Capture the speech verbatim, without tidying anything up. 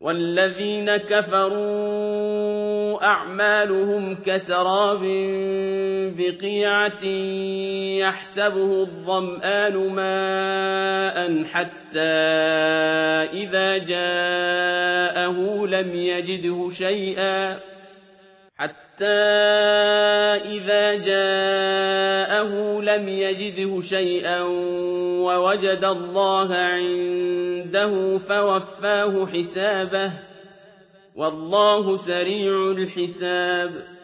وَالَّذِينَ كَفَرُوا أَعْمَالُهُمْ كَسَرَابٍ بِقِيعَةٍ يَحْسَبُهُ الظَّمْآنُ مَاءً حَتَّىٰ إِذَا جَاءَهُ لَمْ يَجِدْهُ شَيْئًا حَتَّىٰ إِذَا جَاءَهُ لَمْ يَجِدْهُ شَيْئًا وَوَجَدَ اللَّهَ عِندَهُ فَوَفَّاهُ حِسَابَهُ ۗ وَاللَّهُ سَرِيعُ الْحِسَابِ